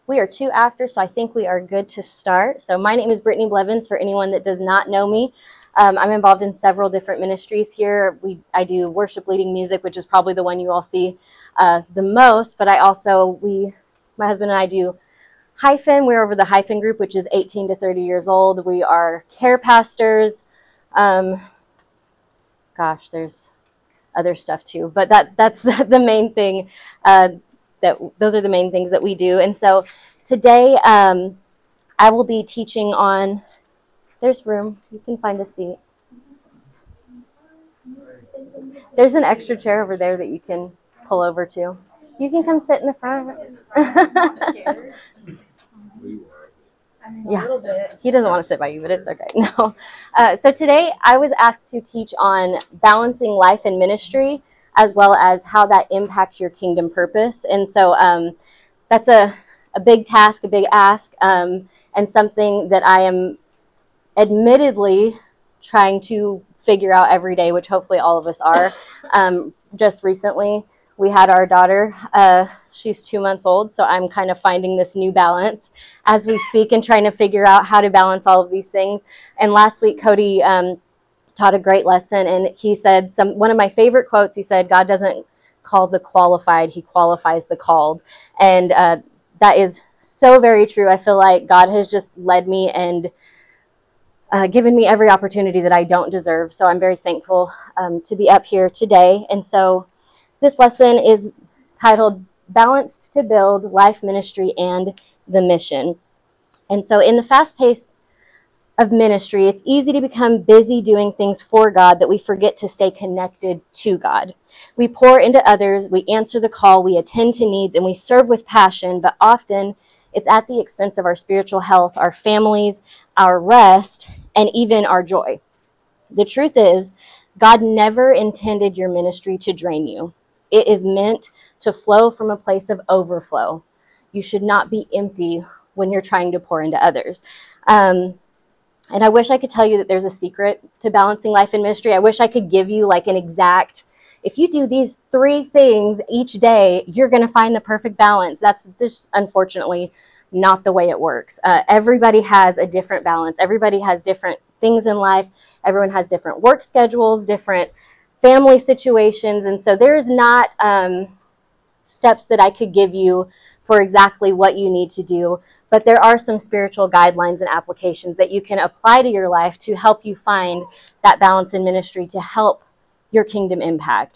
We are 2 after, so I think we are good to start. So my name is Brittany Blevins, for anyone that does not know me. I'm involved in several different ministries here. I do worship leading music, which is probably the one you all see the most, but my husband and I do Hyphen. We're over the Hyphen group, which is 18 to 30 years old. We are care pastors. Um, there's other stuff too, but that's the main thing. Those are the main things that we do. And so today I will be teaching on. There's room. You can find a seat. There's an extra chair over there that you can pull over to. You can come sit in the front. Yeah, he doesn't want to sit by you, but it's okay. No. So today I was asked to teach on balancing life and ministry, as well as how that impacts your kingdom purpose. And so that's a big task, a big ask, and something that I am admittedly trying to figure out every day, which hopefully all of us are. Just recently, we had our daughter. She's 2 months old, so I'm kind of finding this new balance as we speak and trying to figure out how to balance all of these things. And last week, Cody taught a great lesson, and he said one of my favorite quotes. He said, "God doesn't call the qualified; He qualifies the called," and that is so very true. I feel like God has just led me and given me every opportunity that I don't deserve. So I'm very thankful to be up here today. And so this lesson is titled Balanced to Build Life Ministry and the Mission. And so in the fast pace of ministry, it's easy to become busy doing things for God that we forget to stay connected to God. We pour into others, we answer the call, we attend to needs, and we serve with passion, but often it's at the expense of our spiritual health, our families, our rest, and even our joy. The truth is, God never intended your ministry to drain you. It is meant to flow from a place of overflow. You should not be empty when you're trying to pour into others. And I wish I could tell you that there's a secret to balancing life and ministry. I wish I could give you like an exact, if you do these 3 things each day, you're going to find the perfect balance. That's just unfortunately not the way it works. Everybody has a different balance. Everybody has different things in life. Everyone has different work schedules, different family situations. And so there is not steps that I could give you for exactly what you need to do, but there are some spiritual guidelines and applications that you can apply to your life to help you find that balance in ministry to help your kingdom impact.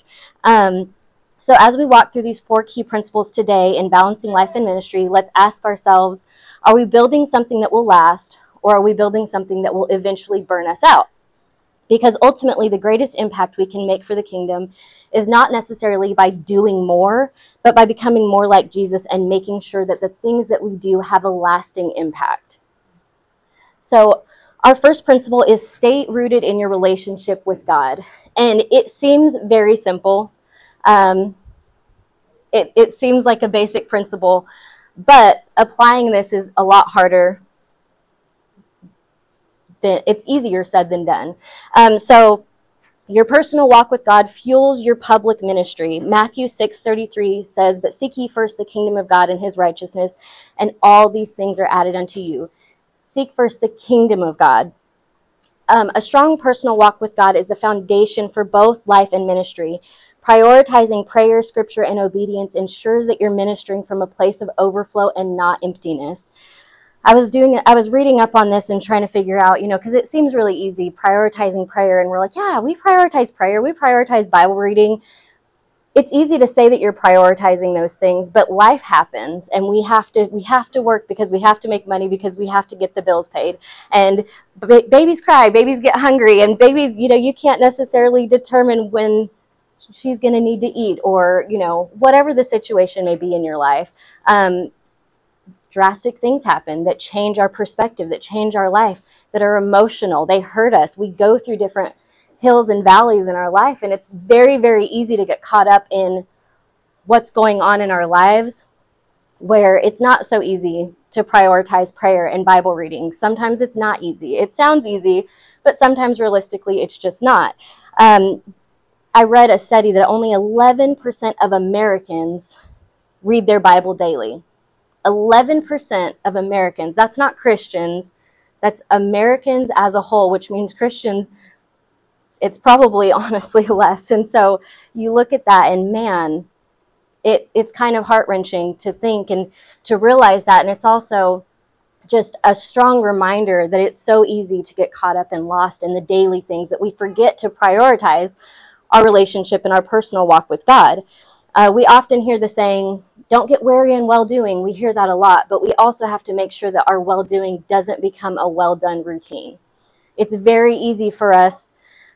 So as we walk through these 4 key principles today in balancing life and ministry, let's ask ourselves, are we building something that will last, or are we building something that will eventually burn us out? Because ultimately, the greatest impact we can make for the kingdom is not necessarily by doing more, but by becoming more like Jesus and making sure that the things that we do have a lasting impact. So our first principle is stay rooted in your relationship with God. And it seems very simple. It seems like a basic principle, but applying this is a lot harder. It's easier said than done. So your personal walk with God fuels your public ministry. Matthew 6:33 says, "But seek ye first the kingdom of God and his righteousness, and all these things are added unto you." Seek first the kingdom of God. A strong personal walk with God is the foundation for both life and ministry. Prioritizing prayer, scripture, and obedience ensures that you're ministering from a place of overflow and not emptiness. I was reading up on this and trying to figure out, because it seems really easy prioritizing prayer, and we're like, yeah, we prioritize prayer, we prioritize Bible reading. It's easy to say that you're prioritizing those things, but life happens, and we have to work because we have to make money, because we have to get the bills paid, and babies cry, babies get hungry, and babies, you can't necessarily determine when she's going to need to eat, or whatever the situation may be in your life. Drastic things happen that change our perspective, that change our life, that are emotional. They hurt us. We go through different hills and valleys in our life, and it's very, very easy to get caught up in what's going on in our lives, where it's not so easy to prioritize prayer and Bible reading. Sometimes it's not easy. It sounds easy, but sometimes realistically it's just not. I read a study that only 11% of Americans read their Bible daily. 11% of Americans, that's not Christians, that's Americans as a whole, which means Christians, it's probably honestly less. And so you look at that and man, it's kind of heart-wrenching to think and to realize that. And it's also just a strong reminder that it's so easy to get caught up and lost in the daily things that we forget to prioritize our relationship and our personal walk with God. We often hear the saying, don't get weary in well-doing. We hear that a lot, but we also have to make sure that our well-doing doesn't become a well-done routine. It's very easy for us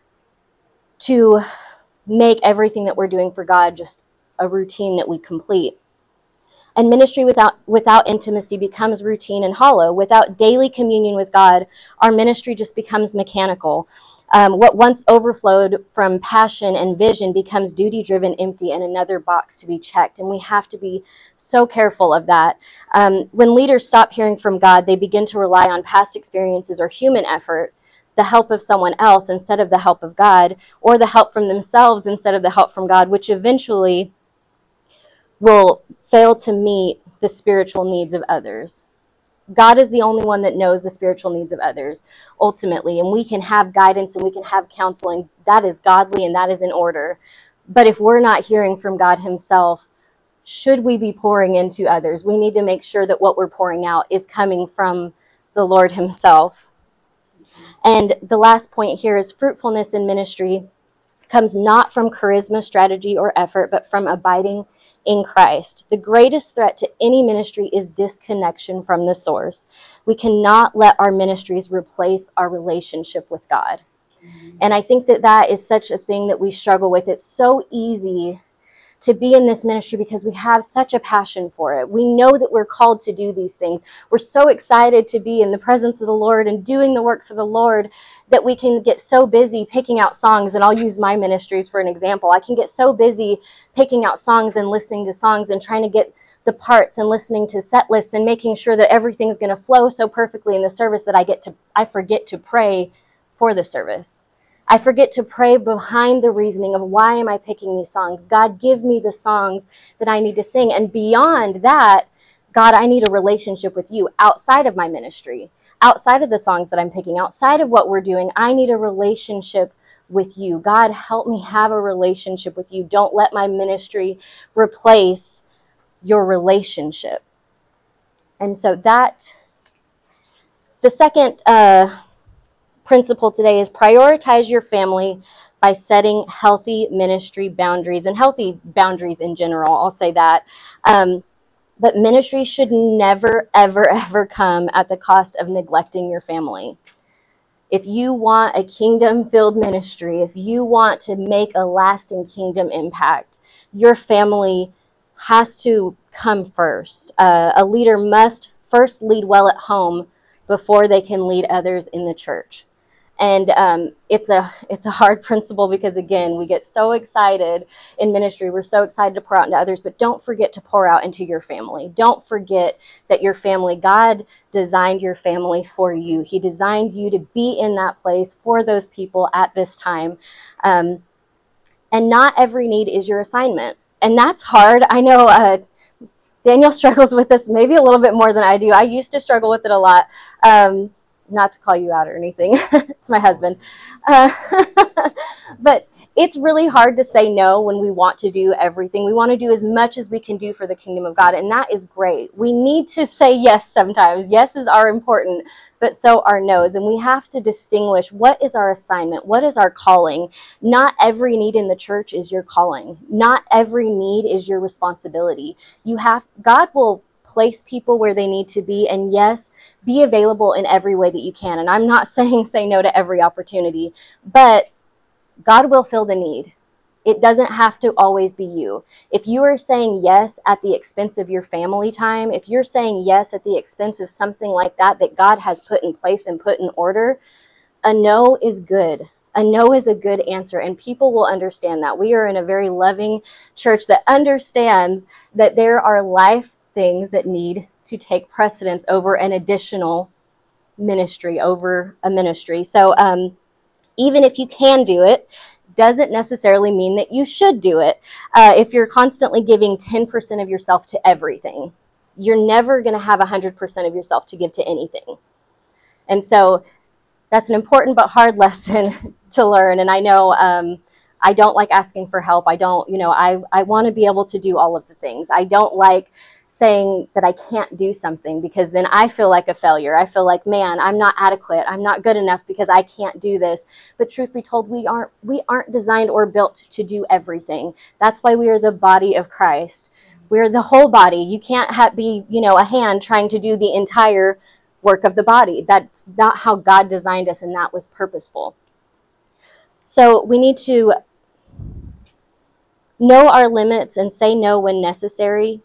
to make everything that we're doing for God just a routine that we complete. And ministry without intimacy becomes routine and hollow. Without daily communion with God, our ministry just becomes mechanical. What once overflowed from passion and vision becomes duty-driven, empty, and another box to be checked. And we have to be so careful of that. When leaders stop hearing from God, they begin to rely on past experiences or human effort, the help of someone else instead of the help of God, or the help from themselves instead of the help from God, which eventually will fail to meet the spiritual needs of others. God is the only one that knows the spiritual needs of others, ultimately, and we can have guidance and we can have counseling. That is godly and that is in order. But if we're not hearing from God himself, should we be pouring into others? We need to make sure that what we're pouring out is coming from the Lord himself. And the last point here is fruitfulness in ministry comes not from charisma, strategy, or effort, but from abiding in Christ. The greatest threat to any ministry is disconnection from the source. We cannot let our ministries replace our relationship with God. And I think that is such a thing that we struggle with. It's so easy to be in this ministry because we have such a passion for it. We know that we're called to do these things. We're so excited to be in the presence of the Lord and doing the work for the Lord that we can get so busy picking out songs. And I'll use my ministries for an example. I can get so busy picking out songs and listening to songs and trying to get the parts and listening to set lists and making sure that everything's going to flow so perfectly in the service that I forget to pray for the service. I forget to pray behind the reasoning of why am I picking these songs? God, give me the songs that I need to sing. And beyond that, God, I need a relationship with you outside of my ministry, outside of the songs that I'm picking, outside of what we're doing. I need a relationship with you. God, help me have a relationship with you. Don't let my ministry replace your relationship. And so the second principle today is prioritize your family by setting healthy ministry boundaries and healthy boundaries in general. I'll say that. But ministry should never, ever, ever come at the cost of neglecting your family. If you want a kingdom-filled ministry, if you want to make a lasting kingdom impact, your family has to come first. A leader must first lead well at home before they can lead others in the church. And it's a hard principle because, again, we get so excited in ministry. We're so excited to pour out into others, but don't forget to pour out into your family. Don't forget that your family, God designed your family for you. He designed you to be in that place for those people at this time. And not every need is your assignment. And that's hard. I know Daniel struggles with this maybe a little bit more than I do. I used to struggle with it a lot. Not to call you out or anything. It's my husband. But it's really hard to say no when we want to do everything. We want to do as much as we can do for the kingdom of God, and that is great. We need to say yes sometimes. Yeses are important, but so are no's, and we have to distinguish what is our assignment, what is our calling. Not every need in the church is your calling. Not every need is your responsibility. God will place people where they need to be, and yes, be available in every way that you can. And I'm not saying say no to every opportunity, but God will fill the need. It doesn't have to always be you. If you are saying yes at the expense of your family time, if you're saying yes at the expense of something like that God has put in place and put in order, a no is good. A no is a good answer, and people will understand that. We are in a very loving church that understands that there are life things that need to take precedence over an additional ministry, over a ministry. So even if you can do it, doesn't necessarily mean that you should do it. If you're constantly giving 10% of yourself to everything, you're never going to have 100% of yourself to give to anything. And so that's an important but hard lesson to learn. And I know I don't like asking for help. I don't, I want to be able to do all of the things. I don't like saying that I can't do something, because then I feel like a failure. I feel like, man, I'm not adequate. I'm not good enough because I can't do this. But truth be told, we aren't designed or built to do everything. That's why we are the body of Christ. We're the whole body. You can't be, a hand trying to do the entire work of the body. That's not how God designed us, and that was purposeful. So we need to know our limits and say no when necessary.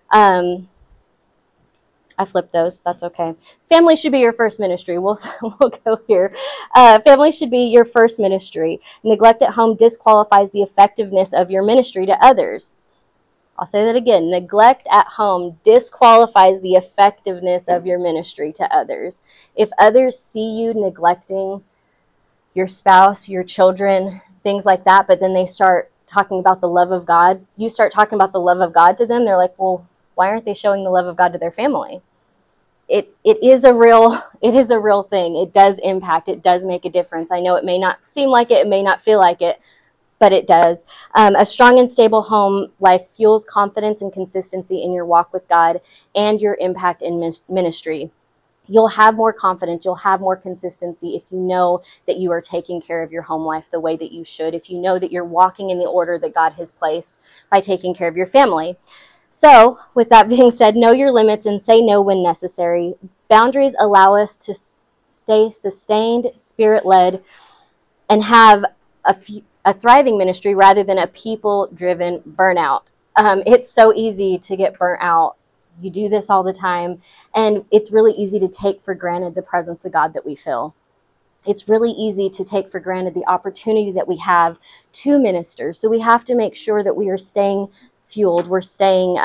I flipped those. That's okay. Family should be your first ministry. We'll go here. Family should be your first ministry. Neglect at home disqualifies the effectiveness of your ministry to others. I'll say that again. Neglect at home disqualifies the effectiveness of your ministry to others. If others see you neglecting your spouse, your children, things like that, but then they start talking about the love of God, you start talking about the love of God to them, they're like, well, why aren't they showing the love of God to their family? It is a real thing. It does impact. It does make a difference. I know it may not seem like it may not feel like it, but it does. A strong and stable home life fuels confidence and consistency in your walk with God and your impact in ministry. You'll have more confidence, you'll have more consistency if you know that you are taking care of your home life the way that you should, if you know that you're walking in the order that God has placed by taking care of your family. So, with that being said, know your limits and say no when necessary. Boundaries allow us to stay sustained, spirit-led, and have a thriving ministry rather than a people-driven burnout. It's so easy to get burnt out. You do this all the time, and it's really easy to take for granted the presence of God that we feel. It's really easy to take for granted the opportunity that we have to minister. So we have to make sure that we are staying fueled. We're staying,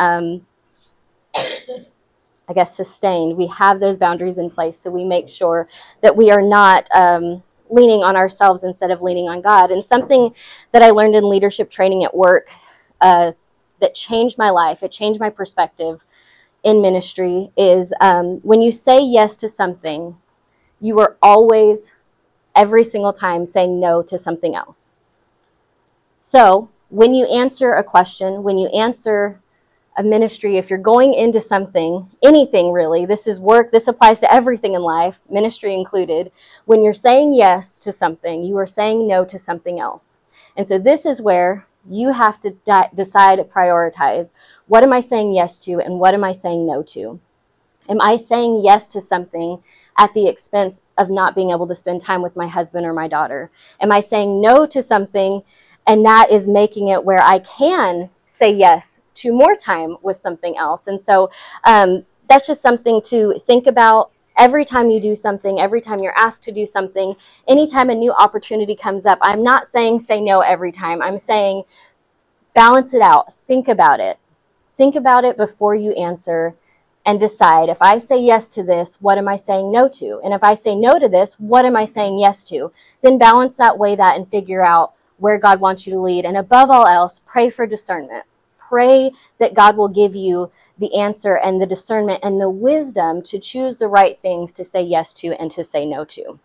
sustained. We have those boundaries in place, so we make sure that we are not leaning on ourselves instead of leaning on God. And something that I learned in leadership training at work that changed my life, it changed my perspective in ministry, is when you say yes to something, you are always, every single time, saying no to something else. So when you answer a question, when you answer a ministry, if you're going into something, anything really, this is work, this applies to everything in life, ministry included, when you're saying yes to something, you are saying no to something else. And so this is where you have to decide, prioritize. What am I saying yes to, and what am I saying no to? Am I saying yes to something at the expense of not being able to spend time with my husband or my daughter? Am I saying no to something, and that is making it where I can say yes to more time with something else? And so that's just something to think about every time you do something, every time you're asked to do something, anytime a new opportunity comes up. I'm not saying say no every time. I'm saying balance it out. Think about it. Think about it before you answer, and decide, if I say yes to this, what am I saying no to? And if I say no to this, what am I saying yes to? Then balance that, weigh that, and figure out where God wants you to lead. And above all else, pray for discernment. Pray that God will give you the answer and the discernment and the wisdom to choose the right things to say yes to and to say no to.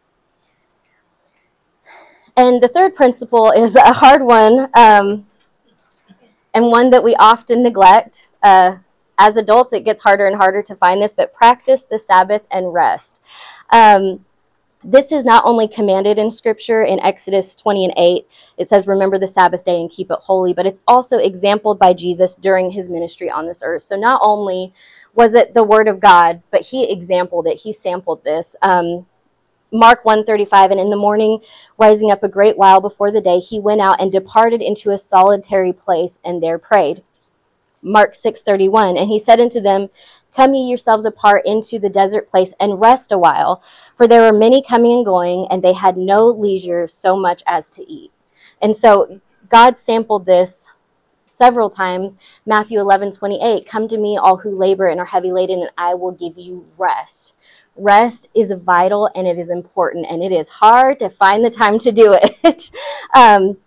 And the third principle is a hard one, and one that we often neglect. As adults, it gets harder and harder to find this, but practice the Sabbath and rest. This is not only commanded in Scripture in Exodus 20:8. It says, remember the Sabbath day and keep it holy, but it's also exampled by Jesus during his ministry on this earth. So not only was it the word of God, but he exampled it. He sampled this. Mark 1:35, and in the morning, rising up a great while before the day, he went out and departed into a solitary place and there prayed. Mark 6:31, and he said unto them, come ye yourselves apart into the desert place and rest a while, for there were many coming and going, and they had no leisure so much as to eat. And so God sampled this several times. Matthew 11:28, come to me all who labor and are heavy laden, and I will give you rest. Rest is vital, and it is important, and it is hard to find the time to do it.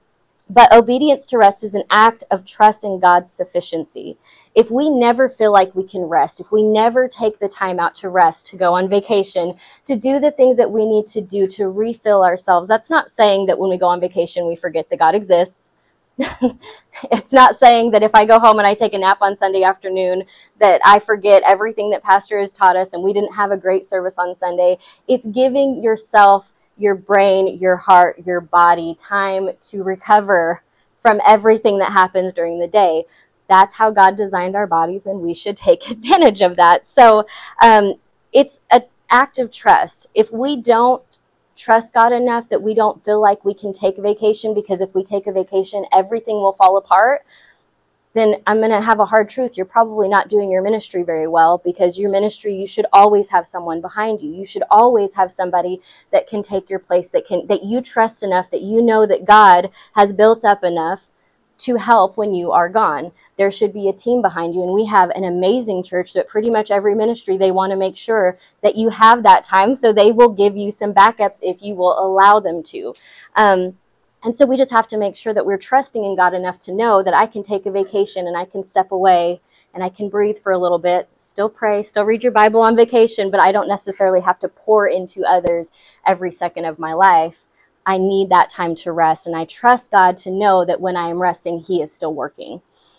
But obedience to rest is an act of trust in God's sufficiency. If we never feel like we can rest, if we never take the time out to rest, to go on vacation, to do the things that we need to do to refill ourselves, that's not saying that when we go on vacation we forget that God exists. It's not saying that if I go home and I take a nap on Sunday afternoon that I forget everything that Pastor has taught us and we didn't have a great service on Sunday. It's giving yourself, your brain, your heart, your body time to recover from everything that happens during the day. That's how God designed our bodies, and we should take advantage of that. So it's an act of trust. If we don't trust God enough that we don't feel like we can take a vacation, because if we take a vacation, everything will fall apart, then I'm going to have a hard truth. You're probably not doing your ministry very well, because your ministry, you should always have someone behind you. You should always have somebody that can take your place, that you trust enough, that you know that God has built up enough to help when you are gone. There should be a team behind you, and we have an amazing church that pretty much every ministry, they want to make sure that you have that time, so they will give you some backups if you will allow them to. And so we just have to make sure that we're trusting in God enough to know that I can take a vacation and I can step away and I can breathe for a little bit, still pray, still read your Bible on vacation, but I don't necessarily have to pour into others every second of my life. I need that time to rest, and I trust God to know that when I am resting, He is still working.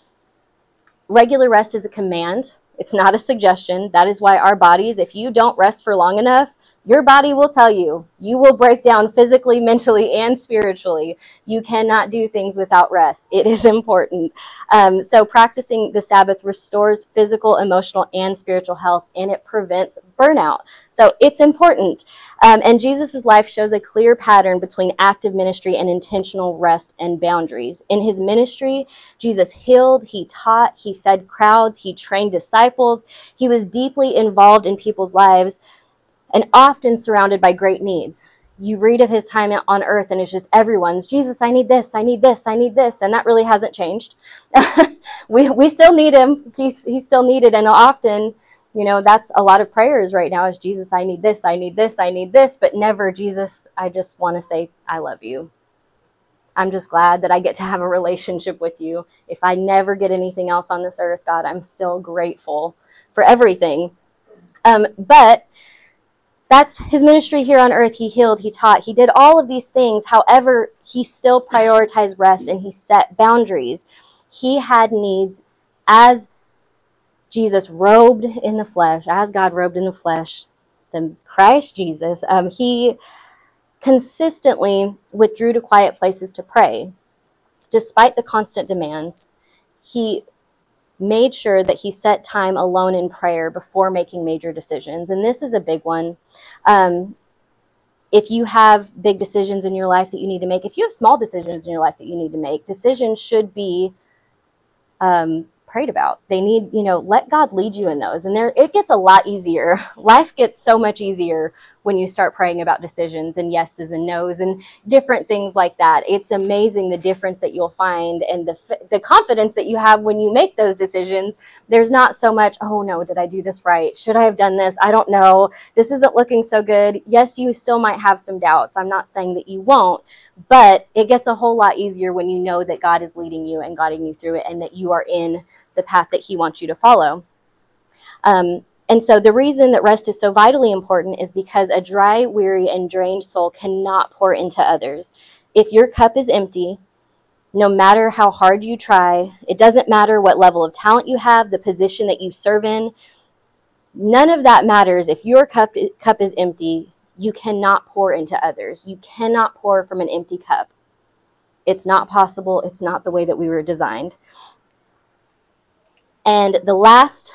Regular rest is a command. It's not a suggestion. That is why our bodies, if you don't rest for long enough, your body will tell you. You will break down physically, mentally, and spiritually. You cannot do things without rest. It is important. So practicing the Sabbath restores physical, emotional, and spiritual health, and it prevents burnout. So it's important. And Jesus' life shows a clear pattern between active ministry and intentional rest and boundaries. In his ministry, Jesus healed, he taught, he fed crowds, he trained disciples. He was deeply involved in people's lives and often surrounded by great needs. You read of his time on earth and it's just everyone's, Jesus, I need this, I need this, I need this. And that really hasn't changed. we still need him. He's still needed. And often, that's a lot of prayers right now is, Jesus, I need this, I need this, I need this, but never, Jesus, I just want to say, I love you. I'm just glad that I get to have a relationship with you. If I never get anything else on this earth, God, I'm still grateful for everything. But that's his ministry here on earth. He healed, he taught, he did all of these things. However, he still prioritized rest and he set boundaries. He had needs as Jesus robed in the flesh, as God robed in the flesh, the Christ Jesus. He consistently withdrew to quiet places to pray. Despite the constant demands, he made sure that he set time alone in prayer before making major decisions. And this is a big one. If you have big decisions in your life that you need to make, if you have small decisions in your life that you need to make, decisions should be prayed about. They need, let God lead you in those. And it gets a lot easier. Life gets so much easier when you start praying about decisions and yeses and nos and different things like that. It's amazing the difference that you'll find and the confidence that you have when you make those decisions. There's not so much, oh no, did I do this right? Should I have done this? I don't know. This isn't looking so good. Yes, you still might have some doubts. I'm not saying that you won't, but it gets a whole lot easier when you know that God is leading you and guiding you through it, and that you are in the path that he wants you to follow. And so the reason that rest is so vitally important is because a dry, weary, and drained soul cannot pour into others. If your cup is empty, no matter how hard you try, it doesn't matter what level of talent you have, the position that you serve in, none of that matters. If your cup is empty, you cannot pour into others. You cannot pour from an empty cup. It's not possible. It's not the way that we were designed. And the last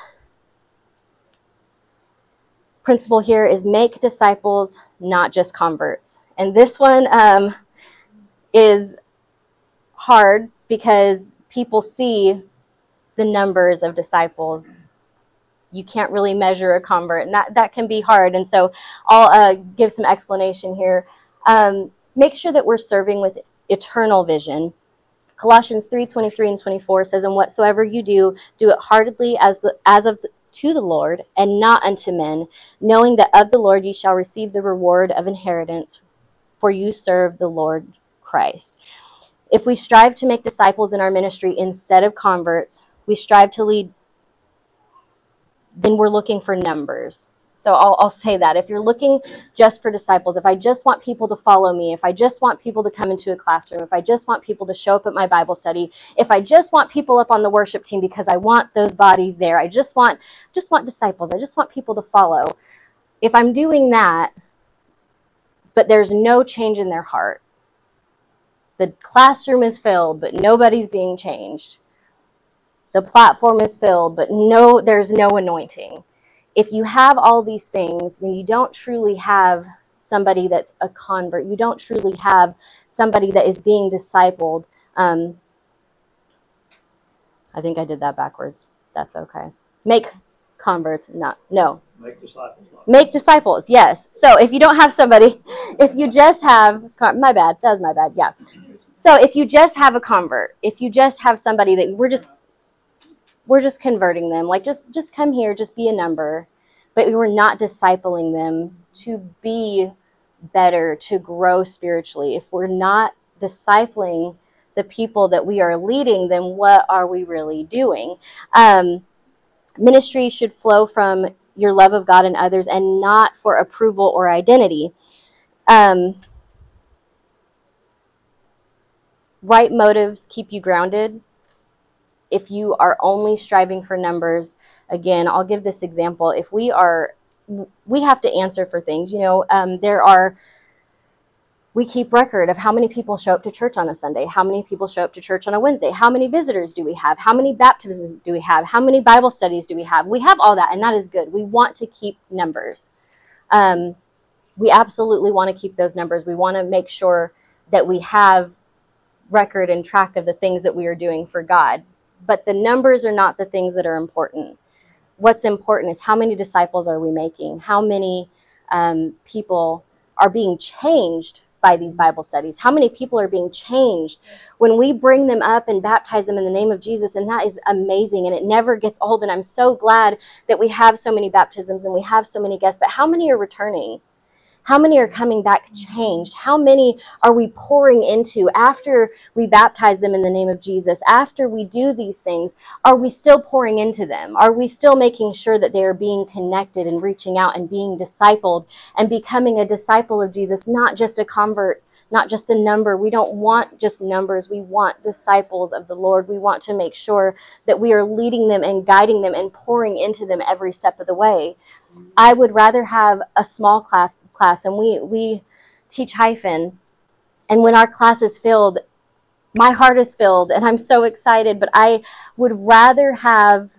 principle here is make disciples, not just converts. And this one is hard because people see the numbers of disciples. You can't really measure a convert, and that can be hard. And so I'll give some explanation here. Make sure that we're serving with eternal vision. Colossians 3:23 and 24 says, "And whatsoever you do, do it heartily to the Lord, and not unto men, knowing that of the Lord ye shall receive the reward of inheritance, for you serve the Lord Christ." If we strive to make disciples in our ministry instead of converts, we strive to lead, then we're looking for numbers. So I'll say that. If you're looking just for disciples, if I just want people to follow me, if I just want people to come into a classroom, if I just want people to show up at my Bible study, if I just want people up on the worship team because I want those bodies there, I just want disciples, I just want people to follow. If I'm doing that, but there's no change in their heart, the classroom is filled, but nobody's being changed. The platform is filled, but there's no anointing. If you have all these things, then you don't truly have somebody that's a convert. You don't truly have somebody that is being discipled. I think I did that backwards. That's okay. Make converts, no. Make disciples. Make disciples, yes. So if you don't have somebody, if you just have, my bad, that was my bad, yeah. So if you just have a convert, if you just have somebody that we're just converting them, like just come here, just be a number, but we were not discipling them to be better, to grow spiritually. If we're not discipling the people that we are leading, then what are we really doing? Ministry should flow from your love of God and others and not for approval or identity. Right motives keep you grounded. If you are only striving for numbers, again, I'll give this example. If we have to answer for things, we keep record of how many people show up to church on a Sunday, how many people show up to church on a Wednesday, how many visitors do we have, how many baptisms do we have, how many Bible studies do we have. We have all that, and that is good. We want to keep numbers. We absolutely want to keep those numbers. We want to make sure that we have record and track of the things that we are doing for God. But the numbers are not the things that are important. What's important is how many disciples are we making? How many people are being changed by these Bible studies? How many people are being changed when we bring them up and baptize them in the name of Jesus? And that is amazing, and it never gets old. And I'm so glad that we have so many baptisms and we have so many guests. But how many are returning? How many are coming back changed? How many are we pouring into after we baptize them in the name of Jesus? After we do these things, are we still pouring into them? Are we still making sure that they are being connected and reaching out and being discipled and becoming a disciple of Jesus, not just a convert, not just a number? We don't want just numbers. We want disciples of the Lord. We want to make sure that we are leading them and guiding them and pouring into them every step of the way. I would rather have a small class, and we teach hyphen, and when our class is filled, my heart is filled, and I'm so excited, but I would rather have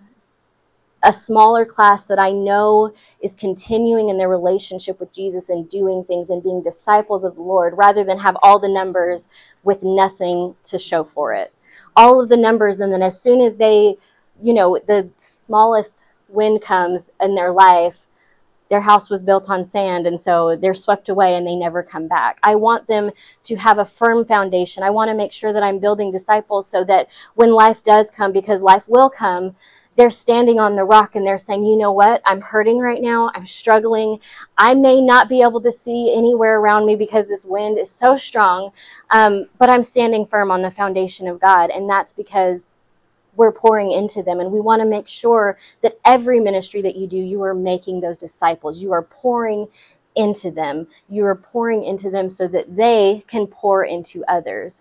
a smaller class that I know is continuing in their relationship with Jesus and doing things and being disciples of the Lord, rather than have all the numbers with nothing to show for it. All of the numbers, and then as soon as they, the smallest wind comes in their life, their house was built on sand, and so they're swept away and they never come back. I want them to have a firm foundation. I want to make sure that I'm building disciples so that when life does come, because life will come, they're standing on the rock and they're saying, you know what, I'm hurting right now, I'm struggling, I may not be able to see anywhere around me because this wind is so strong, but I'm standing firm on the foundation of God, and that's because we're pouring into them. And we want to make sure that every ministry that you do, you are making those disciples. You are pouring into them. You are pouring into them so that they can pour into others.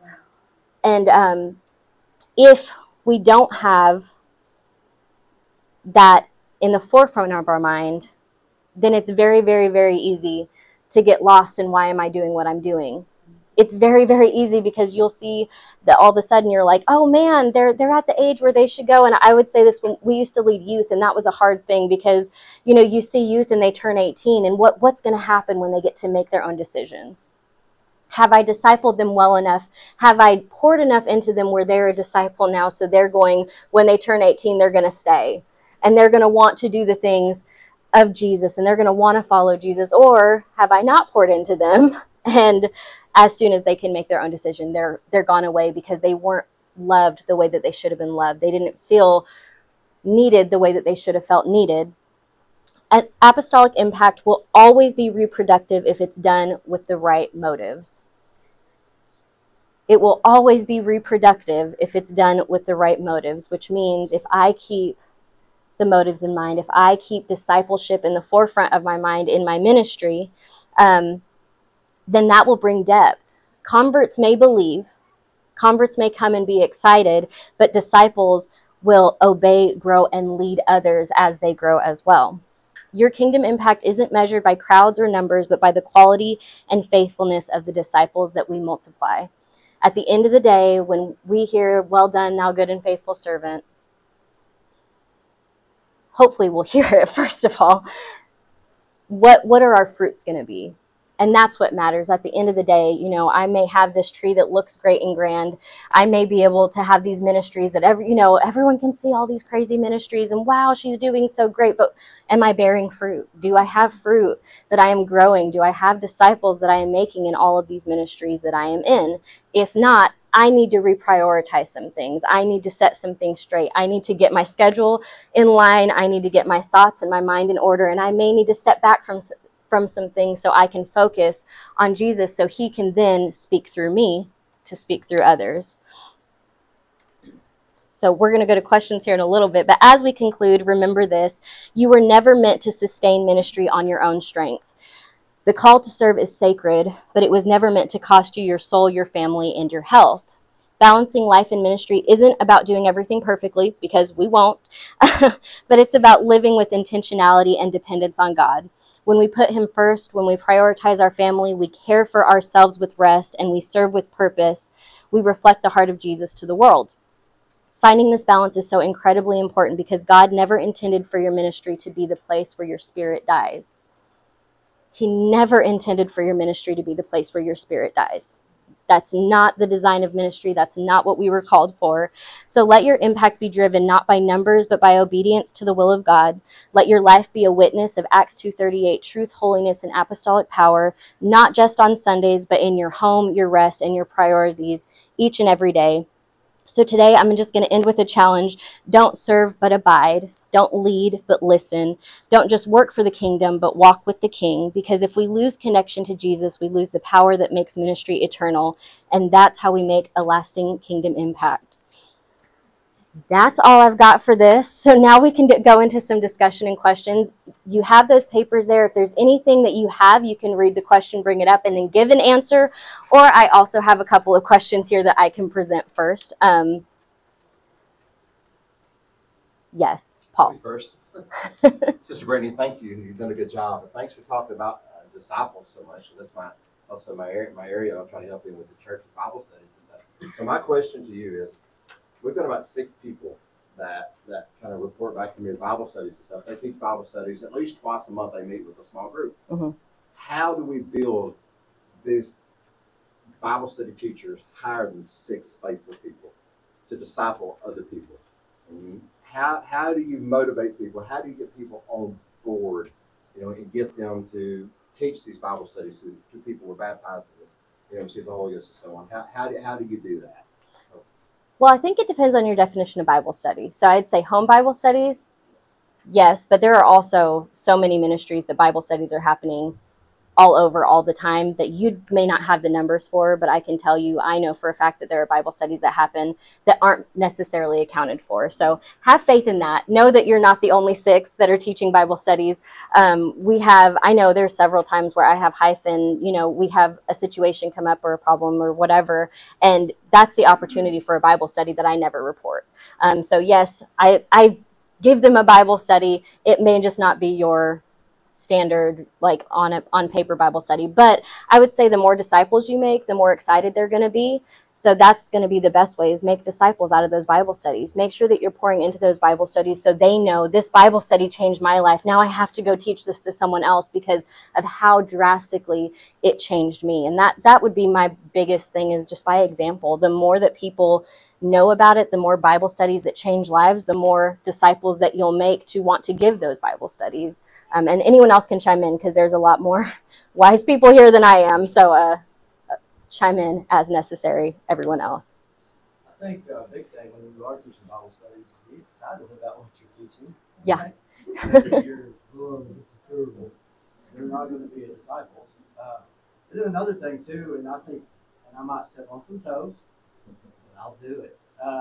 And if we don't have that in the forefront of our mind, then it's very, very, very easy to get lost in why am I doing what I'm doing. It's very, very easy because you'll see that all of a sudden you're like, oh man, they're at the age where they should go. And I would say this when we used to lead youth, and that was a hard thing because, you see youth and they turn 18, and what's going to happen when they get to make their own decisions? Have I discipled them well enough? Have I poured enough into them where they're a disciple now, so they're going, when they turn 18, they're going to stay, and they're going to want to do the things of Jesus, and they're going to want to follow Jesus? Or have I not poured into them, and as soon as they can make their own decision, they're gone away because they weren't loved the way that they should have been loved. They didn't feel needed the way that they should have felt needed. An apostolic impact will always be reproductive if it's done with the right motives. It will always be reproductive if it's done with the right motives, which means if I keep the motives in mind, if I keep discipleship in the forefront of my mind in my ministry, then that will bring depth. Converts may believe, converts may come and be excited, but disciples will obey, grow, and lead others as they grow as well. Your kingdom impact isn't measured by crowds or numbers, but by the quality and faithfulness of the disciples that we multiply. At the end of the day, when we hear, "Well done, thou good and faithful servant," hopefully we'll hear it first of all. What are our fruits going to be? And that's what matters at the end of the day. I may have this tree that looks great and grand. I may be able to have these ministries that everyone can see all these crazy ministries and wow, she's doing so great. But am I bearing fruit? Do I have fruit that I am growing? Do I have disciples that I am making in all of these ministries that I am in? If not, I need to reprioritize some things. I need to set some things straight. I need to get my schedule in line. I need to get my thoughts and my mind in order. And I may need to step back from some things so I can focus on Jesus so he can then speak through me to speak through others. So we're going to go to questions here in a little bit. But as we conclude, remember this: you were never meant to sustain ministry on your own strength. The call to serve is sacred, but it was never meant to cost you your soul, your family, and your health. Balancing life and ministry isn't about doing everything perfectly, because we won't, but it's about living with intentionality and dependence on God. When we put him first, when we prioritize our family, we care for ourselves with rest, and we serve with purpose, we reflect the heart of Jesus to the world. Finding this balance is so incredibly important because God never intended for your ministry to be the place where your spirit dies. He never intended for your ministry to be the place where your spirit dies. That's not the design of ministry. That's not what we were called for. So let your impact be driven not by numbers, but by obedience to the will of God. Let your life be a witness of Acts 2:38, truth, holiness, and apostolic power, not just on Sundays, but in your home, your rest, and your priorities each and every day. So today I'm just going to end with a challenge. Don't serve, but abide. Don't lead, but listen. Don't just work for the kingdom, but walk with the King. Because if we lose connection to Jesus, we lose the power that makes ministry eternal. And that's how we make a lasting kingdom impact. That's all I've got for this. So now we can go into some discussion and questions. You have those papers there. If there's anything that you have, you can read the question, bring it up, and then give an answer. Or I also have a couple of questions here that I can present first. Yes, Paul. First, Sister Brittany, thank you. You've done a good job. And thanks for talking about disciples so much. That's also my area. I'm trying to help you with the church with Bible studies and stuff. So my question to you is, we've got about 6 people that kind of report back to me with Bible studies and stuff. They teach Bible studies at least twice a month. They meet with a small group. Mm-hmm. How do we build these Bible study teachers higher than 6 faithful people to disciple other people? And how do you motivate people? How do you get people on board, and get them to teach these Bible studies to people who are baptized in this, receive the Holy Ghost and so on? How do you do that? Well, I think it depends on your definition of Bible study. So I'd say home Bible studies, yes, but there are also so many ministries that Bible studies are happening all over all the time that you may not have the numbers for, but I can tell you, I know for a fact that there are Bible studies that happen that aren't necessarily accounted for. So have faith in that. Know that you're not the only 6 that are teaching Bible studies. I know there's several times where I have hyphen, we have a situation come up or a problem or whatever, and that's the opportunity for a Bible study that I never report. So yes, I give them a Bible study. It may just not be your standard like on paper Bible study, but I would say the more disciples you make, the more excited they're going to be. So that's going to be the best way, is make disciples out of those Bible studies. Make sure that you're pouring into those Bible studies so they know, this Bible study changed my life. Now I have to go teach this to someone else because of how drastically it changed me. And that would be my biggest thing, is just by example. The more that people know about it, the more Bible studies that change lives, the more disciples that you'll make to want to give those Bible studies. And anyone else can chime in because there's a lot more wise people here than I am. So chime in as necessary, everyone else. I think a big thing when you are teaching Bible studies is be excited about what you're teaching. Yeah. If you're, oh, this is terrible, you're not going to be a disciple. And then another thing too, and I think and I might step on some toes, but I'll do it.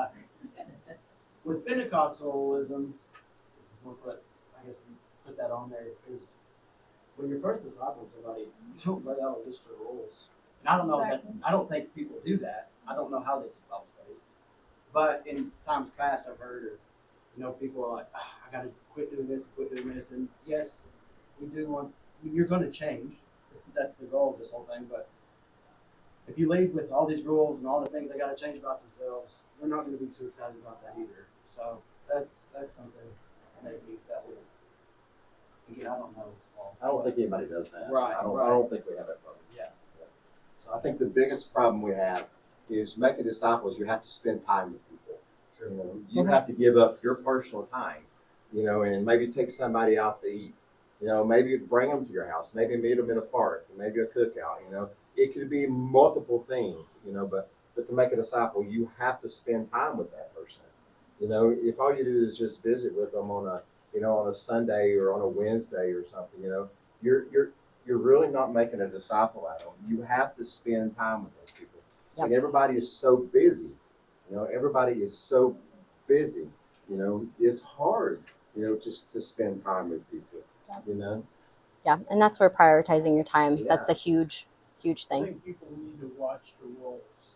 With Pentecostalism, we'll I guess we put that on there because when you're first discipling somebody, you don't write out a list of rules. And I don't know that I don't think people do that. I don't know how they teach Bible studies. But in times past, I've heard, people are like, I got to quit doing this. And yes, we do want. You're going to change. That's the goal of this whole thing. But if you lead with all these rules and all the things they got to change about themselves, we're not going to be too excited about that either. So that's something maybe that would. Again, I don't know. I don't think anybody does that. Right. I don't think we have that problem. Yeah. So I think the biggest problem we have is making disciples. You have to spend time with people. Sure. You have to give up your personal time. And maybe take somebody out to eat. Maybe bring them to your house. Maybe meet them in a park. Maybe a cookout. It could be multiple things. But to make a disciple, you have to spend time with that person. If all you do is just visit with them on a Sunday or on a Wednesday or something, you're really not making a disciple out of them. You have to spend time with those people. Yep. And everybody is so busy. Everybody is so busy. It's hard, just to spend time with people. Yep. Yeah, and that's where prioritizing your time. Yeah. That's a huge thing. I think people need to watch the roles.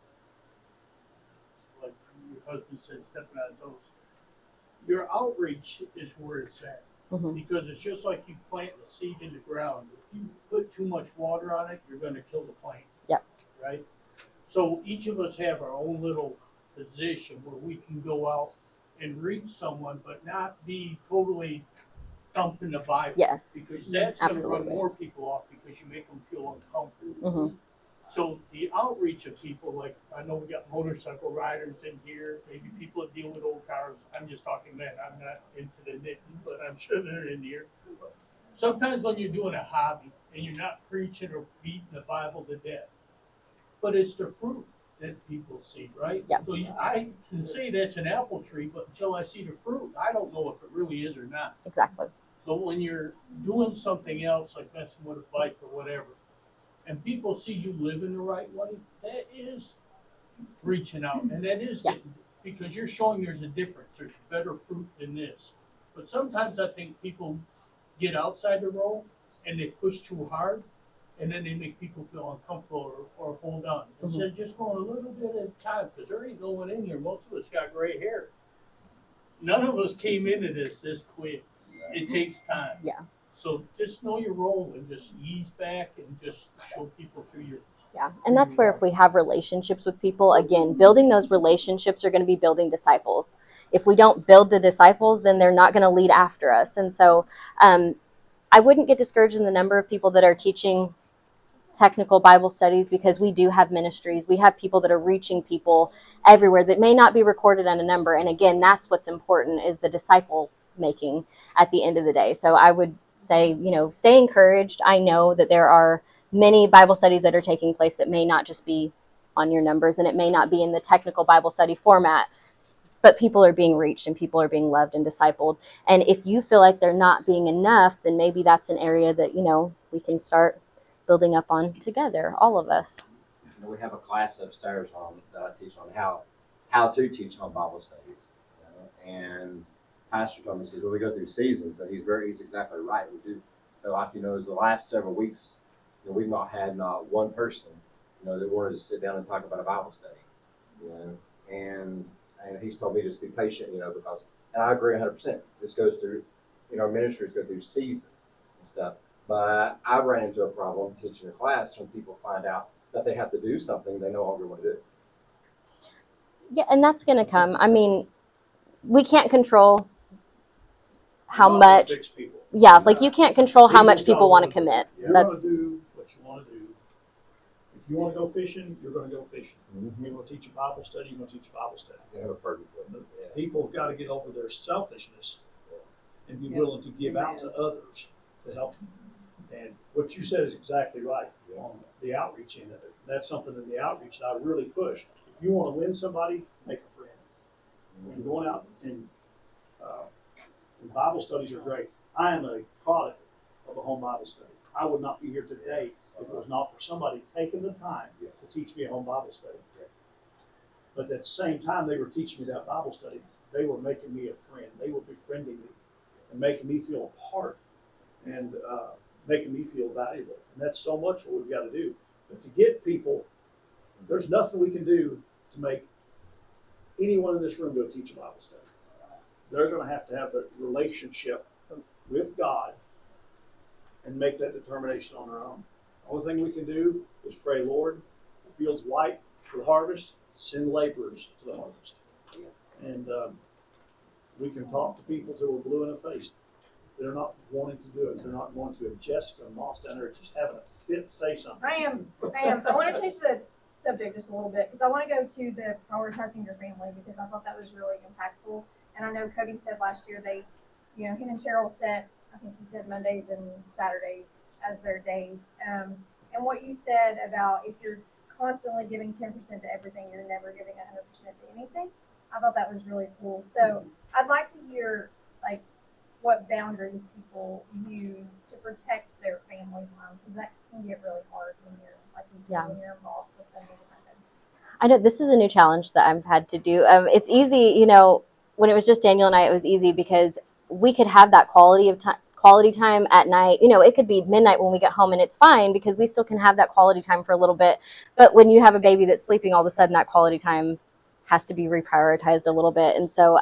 Like your husband said, stepping on toes. Your outreach is where it's at. Mm-hmm. Because it's just like you plant the seed in the ground. If you put too much water on it, you're going to kill the plant. Yep. Right? So each of us have our own little position where we can go out and reach someone, but not be totally thumping the Bible. Yes. Because that's going to run Absolutely. more people off because you make them feel uncomfortable. Mm-hmm. So the outreach of people, like I know we got motorcycle riders in here, maybe people that deal with old cars. I'm just talking men. I'm not into the knitting, but I'm sure they're in here. Sometimes when you're doing a hobby and you're not preaching or beating the Bible to death, but it's the fruit that people see, right? Yeah. So I can say that's an apple tree, but until I see the fruit, I don't know if it really is or not. Exactly. But when you're doing something else, like messing with a bike or whatever, and people see you living the right way, that is reaching out, and that is getting, because you're showing there's a difference. There's better fruit than this. But sometimes I think people get outside the role and they push too hard, and then they make people feel uncomfortable or hold on. Instead of just going a little bit at a time, because there ain't no one in here. Most of us got gray hair. None of us came into this quick. It takes time. Yeah. So just know your role and just ease back and just show people through your. Yeah, and that's where if we have relationships with people, again, building those relationships are going to be building disciples. If we don't build the disciples, then they're not going to lead after us. And so I wouldn't get discouraged in the number of people that are teaching technical Bible studies, because we do have ministries. We have people that are reaching people everywhere that may not be recorded on a number. And again, that's what's important, is the disciple making at the end of the day. So I would say, stay encouraged. I know that there are many Bible studies that are taking place that may not just be on your numbers, and it may not be in the technical Bible study format, but people are being reached and people are being loved and discipled. And if you feel like they're not being enough, then maybe that's an area that, we can start building up on together, all of us. We have a class upstairs that I teach on how to teach on Bible studies. And Pastor told me, he says, well, we go through seasons, and he's exactly right. We do, as the last several weeks, we've not had one person, that wanted to sit down and talk about a Bible study, and he's told me just be patient, because, and I agree 100%. This goes through, ministries go through seasons and stuff. But I ran into a problem teaching a class when people find out that they have to do something they no longer want to do. Yeah, and that's going to come. I mean, we can't control how much. Yeah, like you can't control how much people want to commit. You're going to do what you want to do. If you want to go fishing, you're going to go fishing. Mm-hmm. You want to teach a Bible study, you're going to teach a Bible study. You have a perfect People have got to get over their selfishness and be willing to give out to others to help them. And what you said is exactly right on the outreach end of it. That's something in the outreach that I really push. If you want to win somebody, make a friend. And going out and Bible studies are great. I am a product of a a home Bible study. I would not be here today if it was not for somebody taking the time to teach me a home Bible study. But at the same time they were teaching me that Bible study, they were making me a friend. They were befriending me and making me feel a part and making me feel valuable. And that's so much what we've got to do. But to get people, there's nothing we can do to make anyone in this room go teach a Bible study. They're going to have a relationship with God and make that determination on their own. The only thing we can do is pray, Lord, the field's white for the harvest, send laborers to the harvest. And we can talk to people till we're blue in the face. They're not wanting to do it. They're not going to. Jessica Moss down there just having a fit to say something. I am. I want to change the subject just a little bit because I want to go to the prioritizing your family because I thought that was really impactful. And I know Cody said last year him and Cheryl set, I think he said Mondays and Saturdays as their days. And what you said about if you're constantly giving 10% to everything, you're never giving 100% to anything. I thought that was really cool. So I'd like to hear what boundaries people use to protect their family time because that can get really hard when you're, like you said, when you're involved with so many different things. I know this is a new challenge that I've had to do. It's easy, when it was just Daniel and I, it was easy because we could have that quality time at night. It could be midnight when we get home and it's fine because we still can have that quality time for a little bit. But when you have a baby that's sleeping, all of a sudden that quality time has to be reprioritized a little bit. And so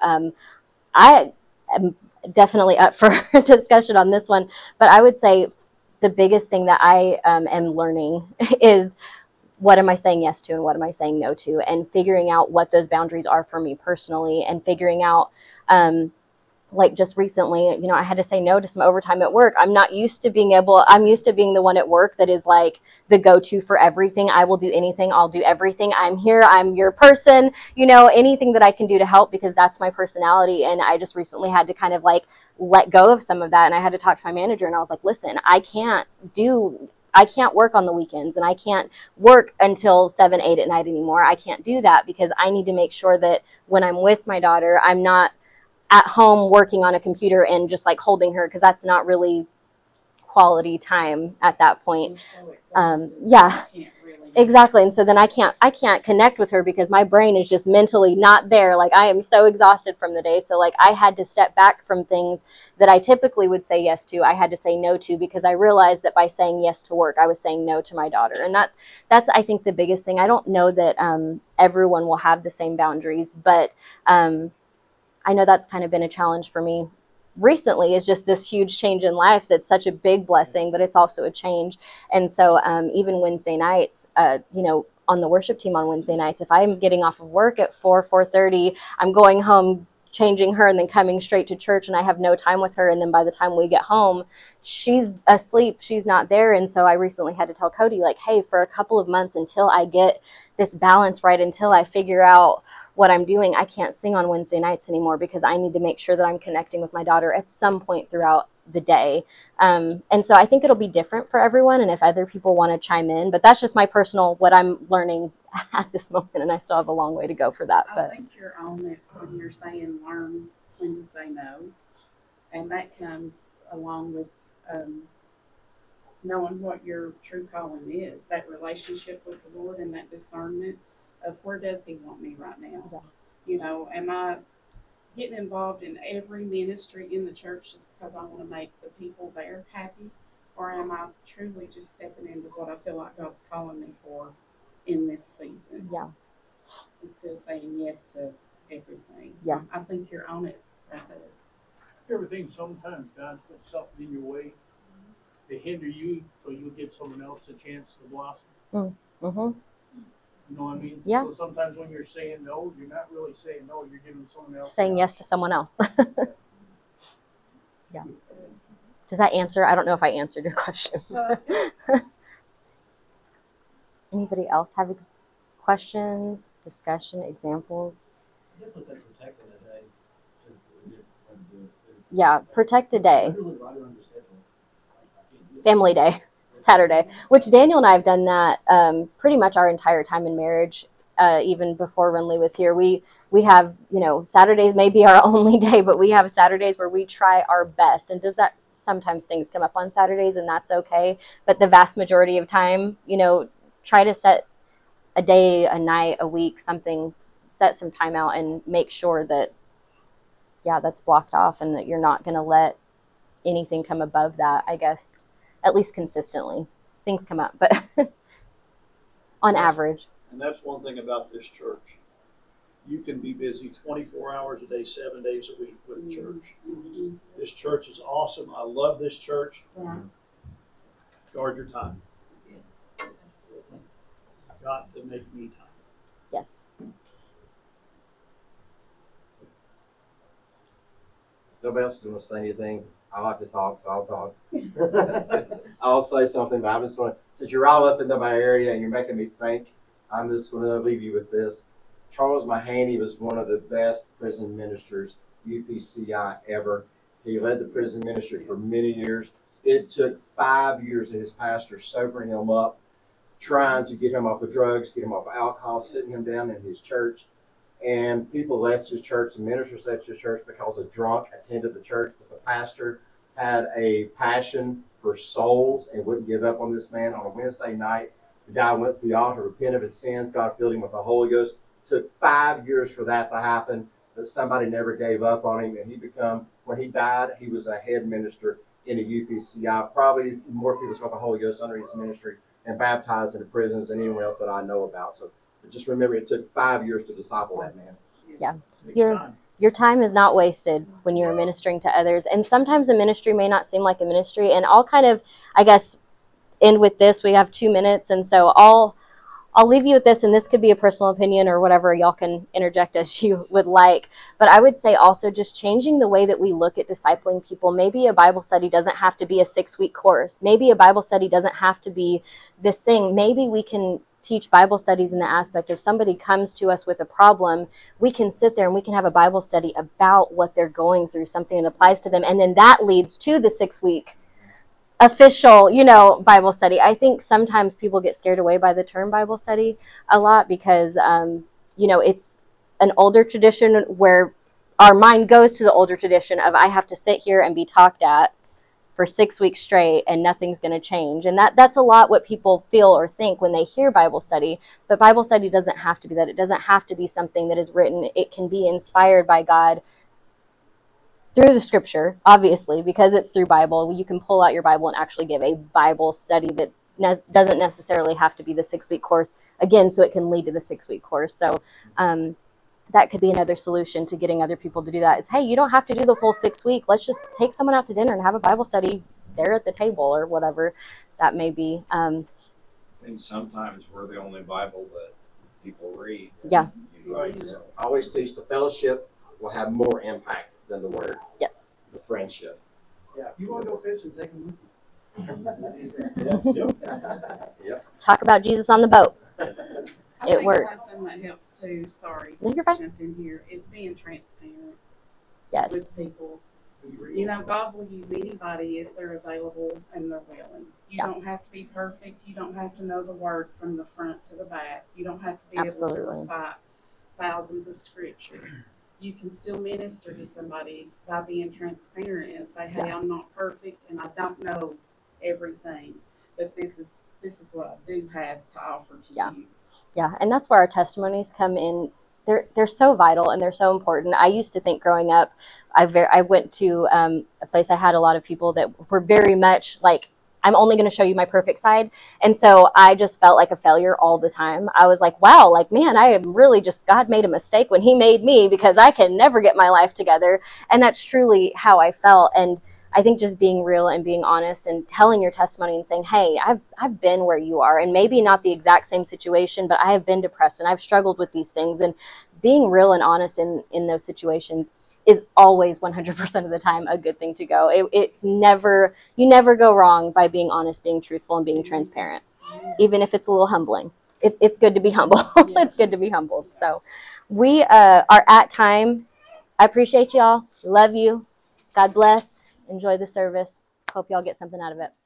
I am definitely up for a discussion on this one. But I would say the biggest thing that I am learning is what am I saying yes to and what am I saying no to, and figuring out what those boundaries are for me personally, and figuring out like just recently, I had to say no to some overtime at work. I'm used to being the one at work that is like the go-to for everything. I will do anything. I'll do everything. I'm here. I'm your person, anything that I can do to help because that's my personality. And I just recently had to kind of like let go of some of that. And I had to talk to my manager and I was like, listen, I can't work on the weekends and I can't work until 7, 8 at night anymore. I can't do that because I need to make sure that when I'm with my daughter, I'm not at home working on a computer and just like holding her because that's not really quality time at that point. Exactly. And so then I can't connect with her because my brain is just mentally not there. Like I am so exhausted from the day. So like I had to step back from things that I typically would say yes to. I had to say no to because I realized that by saying yes to work, I was saying no to my daughter. And that's I think the biggest thing. I don't know that everyone will have the same boundaries, but I know that's kind of been a challenge for me recently, is just this huge change in life that's such a big blessing, but it's also a change. And so even Wednesday nights, on the worship team on Wednesday nights, if I'm getting off of work at 4:30, I'm going home, changing her, and then coming straight to church, and I have no time with her. And then by the time we get home, she's asleep. She's not there. And so I recently had to tell Cody, like, hey, for a couple of months until I get this balance right, until I figure out what I'm doing, I can't sing on Wednesday nights anymore because I need to make sure that I'm connecting with my daughter at some point throughout the day. And so I think it'll be different for everyone, and if other people want to chime in, but that's just my personal, what I'm learning at this moment, and I still have a long way to go for that. I think you're on it when you're saying learn when to say no, and that comes along with knowing what your true calling is, that relationship with the Lord and that discernment of where does He want me right now. Yeah. Am I getting involved in every ministry in the church just because I want to make the people there happy, or am I truly just stepping into what I feel like God's calling me for in this season? Yeah. Instead of saying yes to everything. Yeah. I think you're on it right there. Everything, sometimes God puts something in your way to hinder you so you'll give someone else a chance to blossom. Mm-hmm. You know what I mean? Yeah. So sometimes when you're saying no, you're not really saying no, you're giving someone else saying yes to someone else. Yeah. Does that answer? I don't know if I answered your question. Anybody else have questions, discussion, examples? Yeah, protect a day. Family day, Saturday, which Daniel and I have done that pretty much our entire time in marriage. Even before Renly was here, we have, Saturdays may be our only day, but we have Saturdays where we try our best. And does that sometimes things come up on Saturdays, and that's okay. But the vast majority of time, try to set a day, a night, a week, something, set some time out and make sure that, that's blocked off and that you're not going to let anything come above that, I guess, at least consistently. Things come up, but on average. And that's one thing about this church. You can be busy 24 hours a day, 7 days a week with the church. This church is awesome. I love this church. Guard your time. Yes, absolutely. Got to make me time. Yes. Nobody else is going to say anything. I like to talk, so I'll talk. I'll say something, but I'm just going to, since you're all up in my area and you're making me think, I'm just going to leave you with this. Charles Mahaney was one of the best prison ministers UPCI ever. He led the prison ministry for many years. It took 5 years of his pastor sobering him up, trying to get him off of drugs, get him off of alcohol, sitting him down in his church. And people left his church, and ministers left his church because a drunk attended the church. But the pastor had a passion for souls and wouldn't give up on this man. On a Wednesday night, the guy went to the altar, repented of his sins, God filled him with the Holy Ghost. It took 5 years for that to happen, but somebody never gave up on him. And when he died, he was a head minister in a UPCI. Probably more people got the Holy Ghost under his ministry and baptized in the prisons than anyone else that I know about. So just remember, it took 5 years to disciple that man. Yeah. Your time is not wasted when you're ministering to others. And sometimes a ministry may not seem like a ministry. And I'll kind of, I guess, end with this. We have 2 minutes. And so I'll leave you with this. And this could be a personal opinion or whatever. Y'all can interject as you would like. But I would say also just changing the way that we look at discipling people. Maybe a Bible study doesn't have to be a 6-week course. Maybe a Bible study doesn't have to be this thing. Maybe we can teach Bible studies in the aspect if somebody comes to us with a problem, we can sit there and we can have a Bible study about what they're going through, something that applies to them. And then that leads to the 6-week official, Bible study. I think sometimes people get scared away by the term Bible study a lot because, it's an older tradition where our mind goes to the older tradition of I have to sit here and be talked at for 6 weeks straight and nothing's going to change. And that's a lot what people feel or think when they hear Bible study. But Bible study doesn't have to be that. It doesn't have to be something that is written. It can be inspired by God through the scripture, obviously, because it's through Bible. You can pull out your Bible and actually give a Bible study that doesn't necessarily have to be the 6-week course, again, so it can lead to the 6-week course. So that could be another solution to getting other people to do that is, hey, you don't have to do the full 6 week. Let's just take someone out to dinner and have a Bible study there at the table or whatever that may be. I think sometimes we're the only Bible that people read. Yeah. Right. I always teach the fellowship will have more impact than the word. Yes. The friendship. Yeah, if you want to go fishing, take them with you. Yep. Talk about Jesus on the boat. I It think works. something that helps too, sorry, No, you're fine. jump in here, is being transparent Yes. with people. God will use anybody if they're available and they're willing. You don't have to be perfect. You don't have to know the word from the front to the back. You don't have to be able to recite thousands of scripture. You can still minister to somebody by being transparent and say, hey, I'm not perfect and I don't know everything, but this is what I do have to offer to you. Yeah, and that's where our testimonies come in. They're so vital and they're so important. I used to think growing up, I went to a place I had a lot of people that were very much like, I'm only going to show you my perfect side. And so I just felt like a failure all the time. I was like, wow, like, man, I am really just, God made a mistake when he made me because I can never get my life together. And that's truly how I felt. And I think just being real and being honest and telling your testimony and saying, hey, I've been where you are, and maybe not the exact same situation, but I have been depressed and I've struggled with these things. And being real and honest in those situations is always 100% of the time a good thing to go. It's never, you never go wrong by being honest, being truthful, and being transparent, even if it's a little humbling. It's good to be humble. It's good to be humbled. So we are at time. I appreciate y'all. Love you. God bless. Enjoy the service. Hope y'all get something out of it.